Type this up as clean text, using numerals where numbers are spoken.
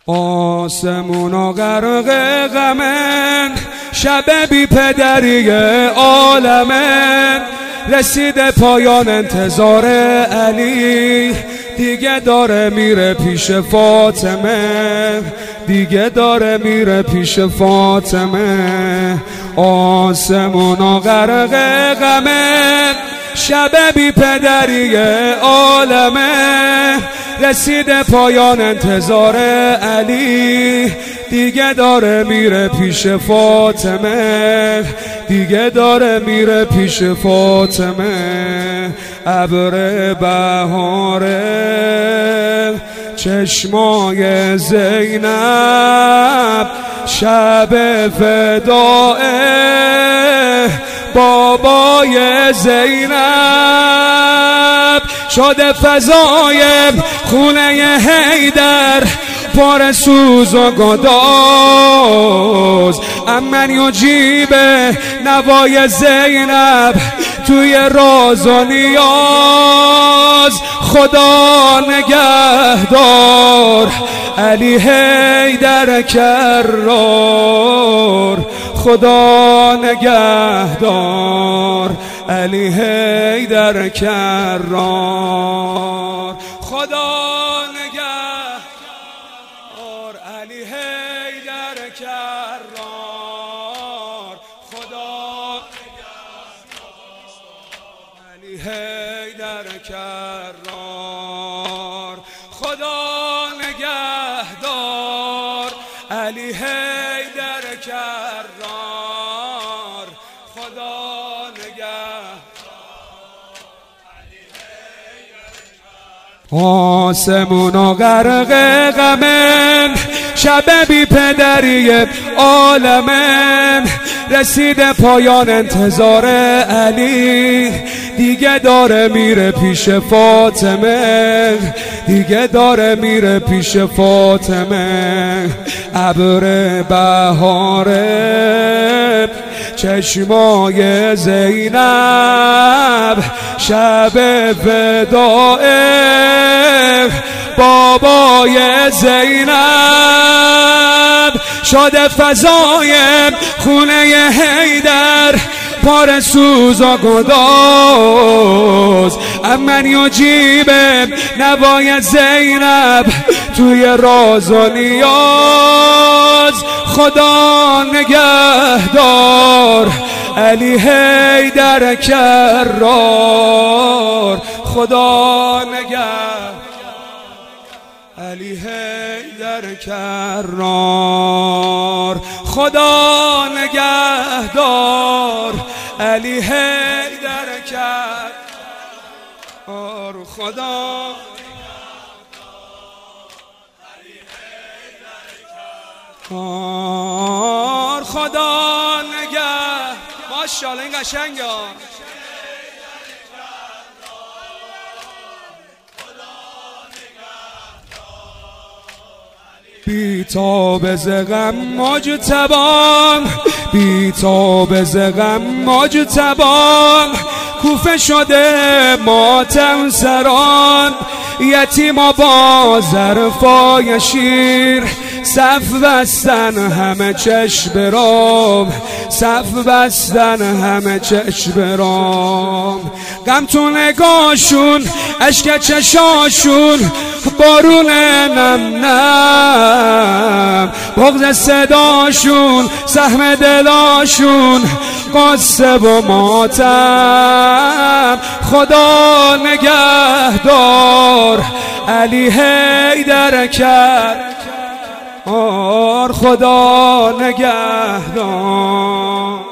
آسمونا غرق غمن، شب بی پدری عالمن، رسیده پایان انتظار علی، دیگه داره میره پیش فاطمه، دیگه داره میره پیش فاطمه. آسمونا غرق غمن، شب بی پدری عالمه، رسیده پایان انتظار علی، دیگه داره میره پیش فاطمه، دیگه داره میره پیش فاطمه. ابر بهاره چشمای زینب، شب فدائه بابای زینب، شده فضای خونه حیدر پر سوز و گداز. امن یجیب نوای زینب توی راز و نیاز. خدا نگهدار علی حیدر کرار، خدا نگهدار علی حیدر کرار، خدا نگهدار علی حیدر کرار، خدا نگهدار علی حیدر کرار، خدا نگهدار علی حیدر کرار، خدا نگهدار. آسمونا غرق غمن، شب بی پدری عالمن، رسیده پایان انتظار علی، دیگه داره میره پیش فاطمه، دیگه داره میره پیش فاطمه. ابر بهاره چشمای زینب، شب فدائه بابای زینب، شده فضای خونه حیدر پر سوز و گداز. امن یجیب نوای زینب توی راز و نیاز. خدا نگهدار علی حیدر کرار، خدا نگهدار علی حیدر کرار، خدا نگهدار علی حیدر کرار، خدا نگهدار، خدا نگهدار. ماشاءالله این قشنگه. بی‌تاب ز غم مجتبی، بی‌تاب ز غم مجتبی، کوفه شده ماتم سران، یتیما با ظرفای شیر، صف بستن همه چشم رام، صف بستن همه چشم رام. غم تو نگاشون، اشک چشاشون، بارون نم نم، بغض صداشون، سهم دلاشون، قصه و ماتم. خدا نگهدار علی حیدر کرار، خدا نگهدار.